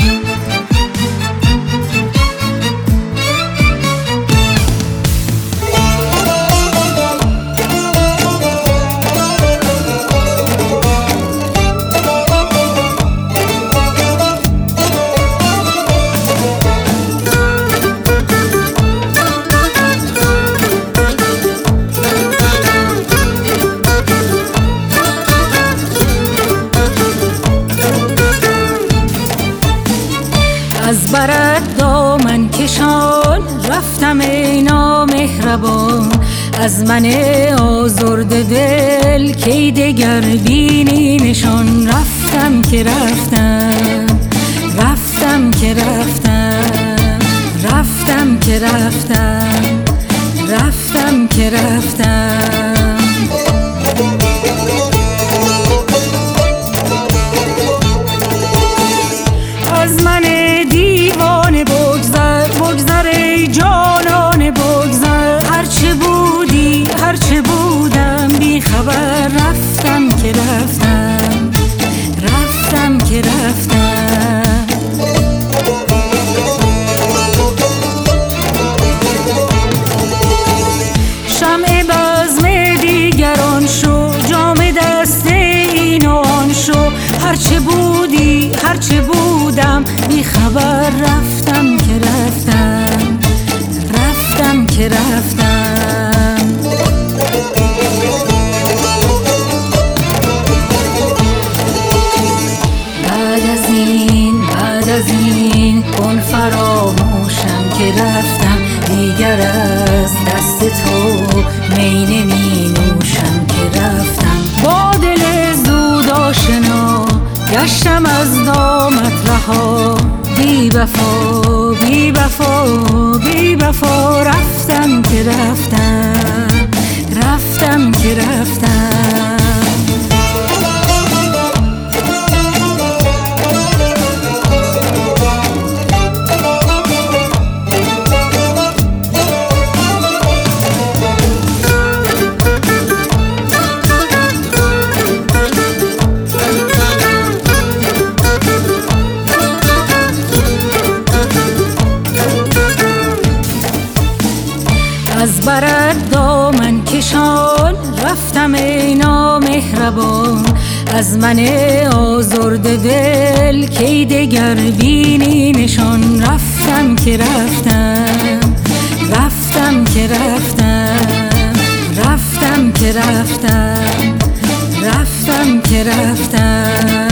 از برت دامن کشان رفتم ای نامهربان، از من آزرده دل کی دگر بینی نشان. رفتم که رفتم، رفتم که رفتم، رفتم که رفتم، رفتم که رفتم. از من دیوانه بگذر، بگذر ای جانانه بگذر. هرچه بودی هرچه بودم بی خبر. رفتم که رفتم، رفتم که رفتم. شمع بزم دیگران شو، جام دست این و آن شو. هرچه بودی هرچه بودم بی خبر. رفتم که رفتم، رفتم که رفتم. بعد از این کن فراموشم که رفتم. دیگر از دست تو می نمی نوشم که رفتم. با دل زود آشنا گشتم از دامت رها. بی وفا بی وفا بی وفا. رفتم که رفتم، رفتم که رفتم. از برت دامن کشان رفتم ای نامهربان، از من آزرده دل کی دگر بینی نشان. رفتم که رفتم، رفتم که رفتم، رفتم که رفتم، رفتم که رفتم.